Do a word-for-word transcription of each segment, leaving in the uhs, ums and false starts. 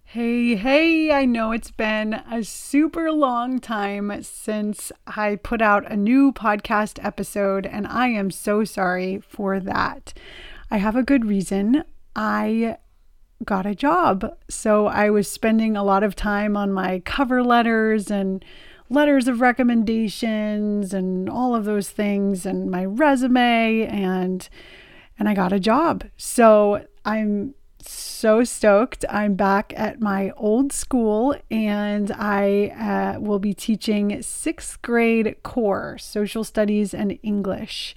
Hey, hey, I know it's been a super long time since I put out a new podcast episode, and I am so sorry for that. I have a good reason. I got a job. So I was spending a lot of time on my cover letters and letters of recommendations and all of those things and my resume and and I got a job. So I'm so stoked. I'm back at my old school and I uh, will be teaching sixth grade core social studies and English.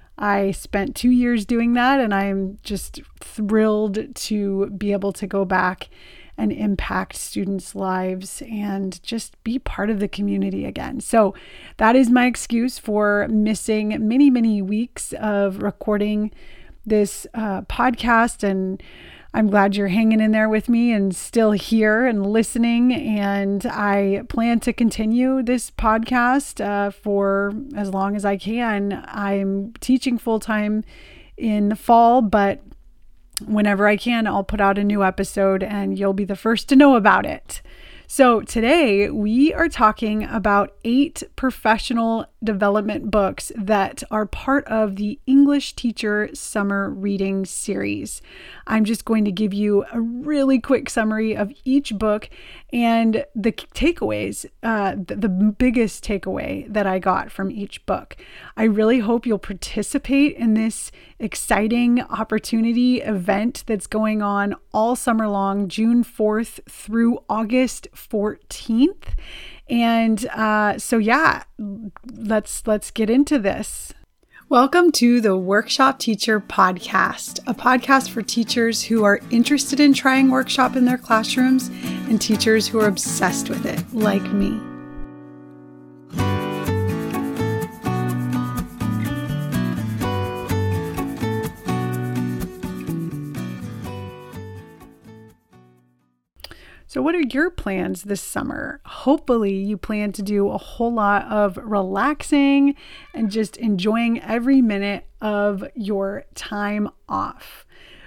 I spent two years doing that and I'm just thrilled to be able to go back and impact students' lives and just be part of the community again. So that is my excuse for missing many, many weeks of recording this uh, podcast, and I'm glad you're hanging in there with me and still here and listening. And I plan to continue this podcast uh, for as long as I can. I'm teaching full-time in the fall, but whenever I can, I'll put out a new episode and you'll be the first to know about it. So today we are talking about eight professional development books that are part of the English Teacher Summer Reading Series. I'm just going to give you a really quick summary of each book and the takeaways, uh, the, the biggest takeaway that I got from each book. I really hope you'll participate in this exciting opportunity event that's going on all summer long, June fourth through August fourteenth. And uh, so, yeah, let's let's get into this. Welcome to the Workshop Teacher Podcast, a podcast for teachers who are interested in trying workshop in their classrooms and teachers who are obsessed with it, like me. So what are your plans this summer? Hopefully you plan to do a whole lot of relaxing and just enjoying every minute of your time off.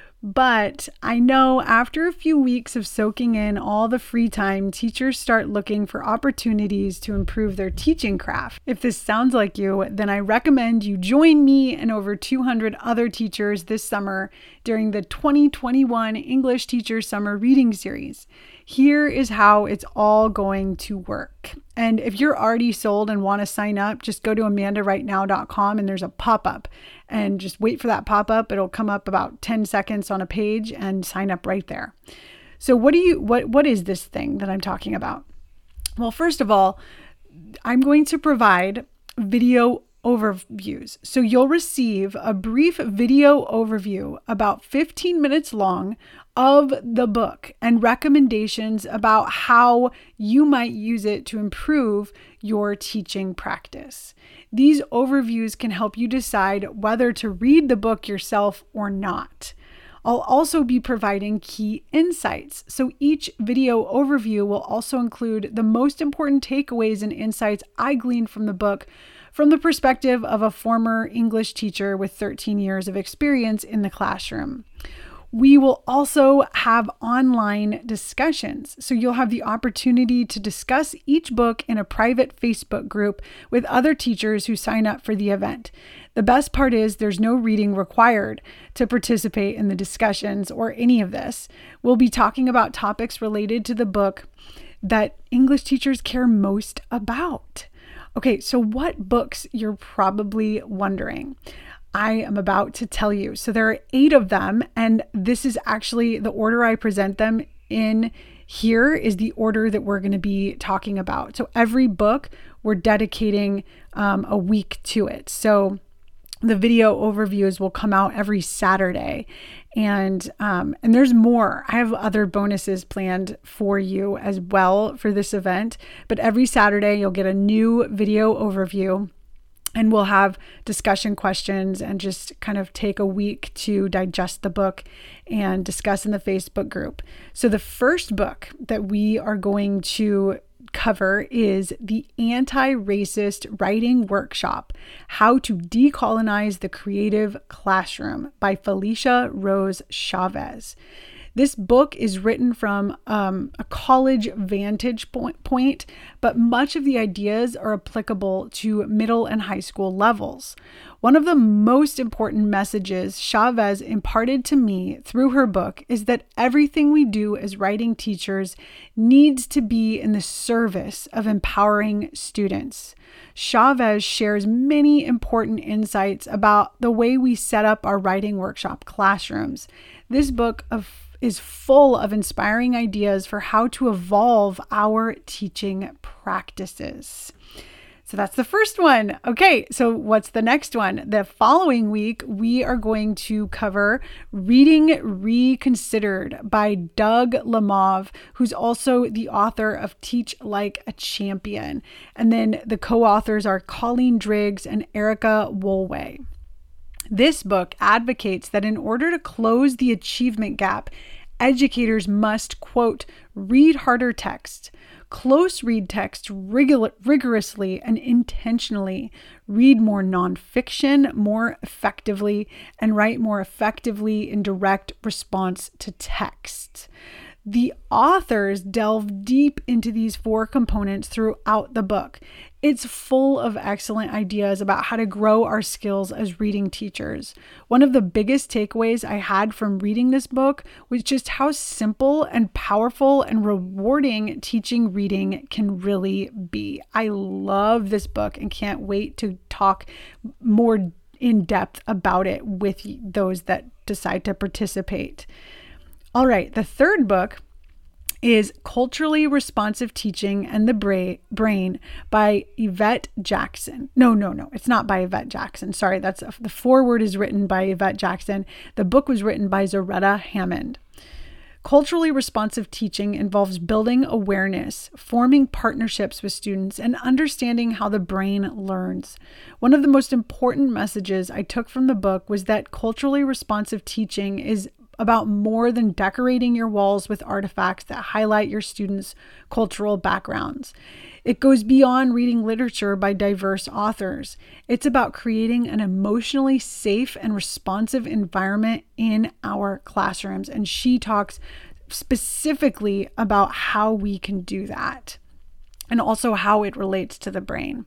But I know after a few weeks of soaking in all the free time, teachers start looking for opportunities to improve their teaching craft. If this sounds like you, then I recommend you join me and over two hundred other teachers this summer during the twenty twenty-one English Teacher Summer Reading Series. Here is how it's all going to work. And if you're already sold and want to sign up, just go to amanda right now dot com and there's a pop-up. And just wait for that pop-up. It'll come up about ten seconds on a page and sign up right there. So what do you what what is this thing that I'm talking about? Well, first of all, I'm going to provide video overviews. So you'll receive a brief video overview about fifteen minutes long of the book and recommendations about how you might use it to improve your teaching practice. These overviews can help you decide whether to read the book yourself or not. I'll also be providing key insights. So each video overview will also include the most important takeaways and insights I gleaned from the book from the perspective of a former English teacher with thirteen years of experience in the classroom. We will also have online discussions. So you'll have the opportunity to discuss each book in a private Facebook group with other teachers who sign up for the event. The best part is there's no reading required to participate in the discussions or any of this. We'll be talking about topics related to the book that English teachers care most about. Okay, so what books, you're probably wondering. I am about to tell you. So there are eight of them, and this is actually the order I present them in. Here is the order that we're going to be talking about. So every book, we're dedicating um, a week to it. So the video overviews will come out every Saturday. And um, and there's more. I have other bonuses planned for you as well for this event. But every Saturday, you'll get a new video overview. And we'll have discussion questions and just kind of take a week to digest the book and discuss in the Facebook group. So the first book that we are going to cover is The Anti-Racist Writing Workshop, How to Decolonize the Creative Classroom by Felicia Rose Chavez. This book is written from um, a college vantage point, but much of the ideas are applicable to middle and high school levels. One of the most important messages Chavez imparted to me through her book is that everything we do as writing teachers needs to be in the service of empowering students. Chavez shares many important insights about the way we set up our writing workshop classrooms. This book of, is full of inspiring ideas for how to evolve our teaching practices. So that's the first one. Okay, so what's the next one? The following week, we are going to cover Reading Reconsidered by Doug Lemov, who's also the author of Teach Like a Champion. And then the co-authors are Colleen Driggs and Erica Woolway. This book advocates that in order to close the achievement gap, educators must, quote, read harder text, close read text rigor- rigorously and intentionally, read more nonfiction more effectively, and write more effectively in direct response to text. The authors delve deep into these four components throughout the book. It's full of excellent ideas about how to grow our skills as reading teachers. One of the biggest takeaways I had from reading this book was just how simple and powerful and rewarding teaching reading can really be. I love this book and can't wait to talk more in depth about it with those that decide to participate. All right, the third book is Culturally Responsive Teaching and the Bra- Brain by Yvette Jackson. No, no, no, it's not by Yvette Jackson. Sorry, that's a, the foreword is written by Yvette Jackson. The book was written by Zaretta Hammond. Culturally responsive teaching involves building awareness, forming partnerships with students, and understanding how the brain learns. One of the most important messages I took from the book was that culturally responsive teaching is about more than decorating your walls with artifacts that highlight your students' cultural backgrounds. It goes beyond reading literature by diverse authors. It's about creating an emotionally safe and responsive environment in our classrooms. And she talks specifically about how we can do that and also how it relates to the brain.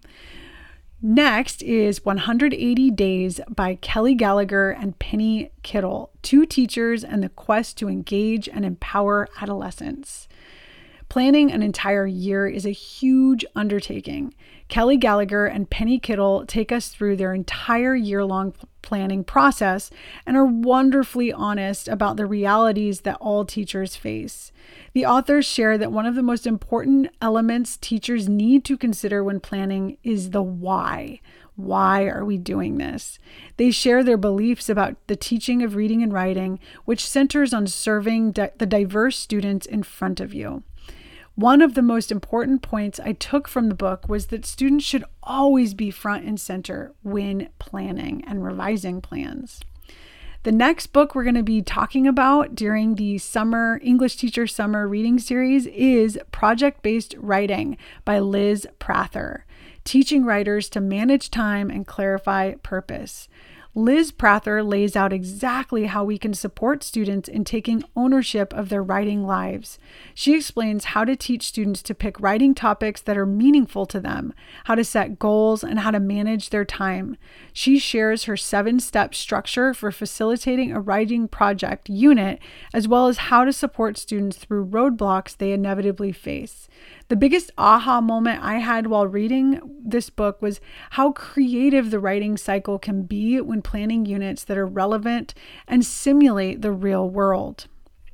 Next is one hundred eighty Days by Kelly Gallagher and Penny Kittle, two teachers and the quest to engage and empower adolescents. Planning an entire year is a huge undertaking. Kelly Gallagher and Penny Kittle take us through their entire year-long planning process and are wonderfully honest about the realities that all teachers face. The authors share that one of the most important elements teachers need to consider when planning is the why. Why are we doing this? They share their beliefs about the teaching of reading and writing, which centers on serving di- the diverse students in front of you. One of the most important points I took from the book was that students should always be front and center when planning and revising plans. The next book we're going to be talking about during the summer English Teacher Summer Reading Series is Project-Based Writing by Liz Prather, teaching writers to manage time and clarify purpose. Liz Prather lays out exactly how we can support students in taking ownership of their writing lives. She explains how to teach students to pick writing topics that are meaningful to them, how to set goals, and how to manage their time. She shares her seven-step structure for facilitating a writing project unit, as well as how to support students through roadblocks they inevitably face. The biggest aha moment I had while reading this book was how creative the writing cycle can be when planning units that are relevant and simulate the real world.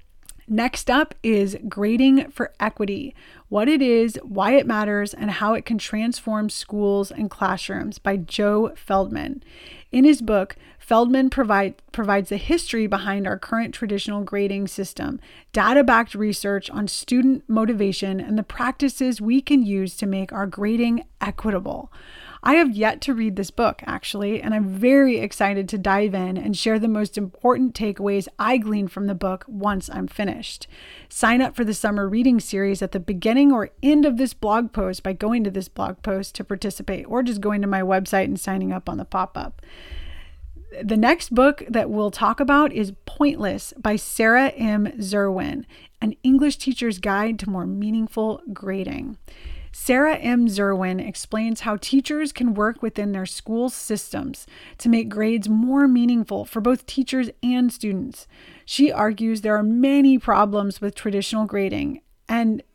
Next up is Grading for Equity: What It Is, Why It Matters, and How It Can Transform Schools and Classrooms by Joe Feldman. In his book, Feldman provide, provides the history behind our current traditional grading system, data-backed research on student motivation, and the practices we can use to make our grading equitable. I have yet to read this book, actually, and I'm very excited to dive in and share the most important takeaways I gleaned from the book once I'm finished. Sign up for the summer reading series at the beginning or end of this blog post by going to this blog post to participate, or just going to my website and signing up on the pop-up. The next book that we'll talk about is Pointless by Sarah M. Zerwin, an English teacher's guide to more meaningful grading. Sarah M. Zerwin explains how teachers can work within their school systems to make grades more meaningful for both teachers and students. She argues there are many problems with traditional grading, and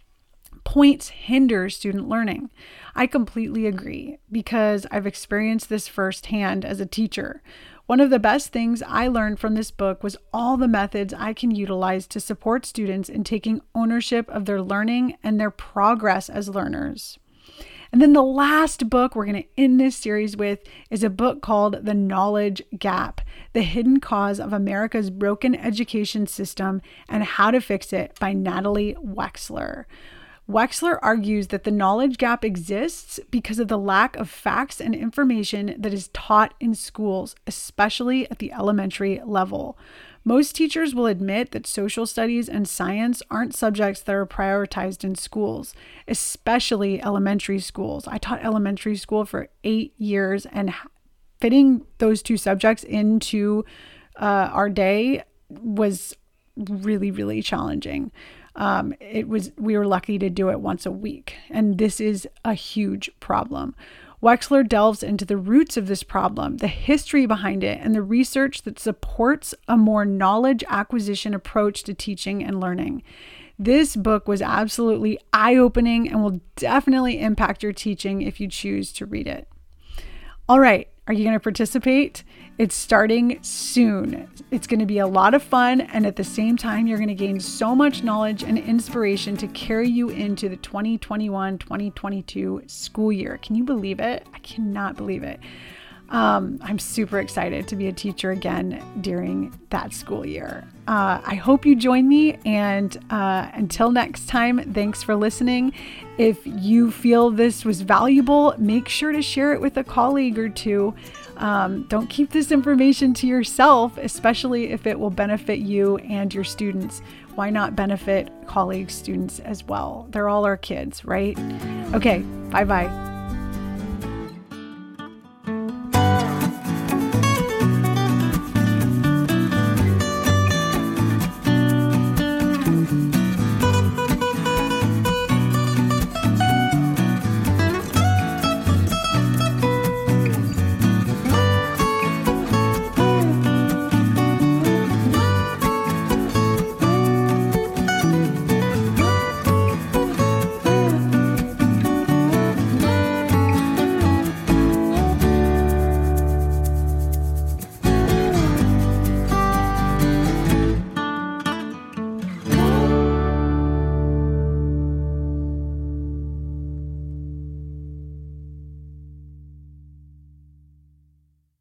points hinder student learning. I completely agree because I've experienced this firsthand as a teacher. One of the best things I learned from this book was all the methods I can utilize to support students in taking ownership of their learning and their progress as learners. And then the last book we're going to end this series with is a book called The Knowledge Gap: The Hidden Cause of America's Broken Education System and How to Fix It by Natalie Wexler. Wexler argues that the knowledge gap exists because of the lack of facts and information that is taught in schools, especially at the elementary level. Most teachers will admit that social studies and science aren't subjects that are prioritized in schools, especially elementary schools. I taught elementary school for eight years, and fitting those two subjects into uh, our day was really, really challenging. Um, it was, we were lucky to do it once a week, and this is a huge problem. Wexler delves into the roots of this problem, the history behind it, and the research that supports a more knowledge acquisition approach to teaching and learning. This book was absolutely eye-opening and will definitely impact your teaching if you choose to read it. All right. Are you going to participate? It's starting soon. It's going to be a lot of fun, and at the same time, you're going to gain so much knowledge and inspiration to carry you into the twenty twenty-one twenty twenty-two school year. Can you believe it? I cannot believe it. Um, I'm super excited to be a teacher again during that school year. Uh, I hope you join me, and uh, until next time, thanks for listening. If you feel this was valuable, make sure to share it with a colleague or two. Um, don't keep this information to yourself, especially if it will benefit you and your students. Why not benefit colleagues, students as well? They're all our kids, right? Okay, bye-bye.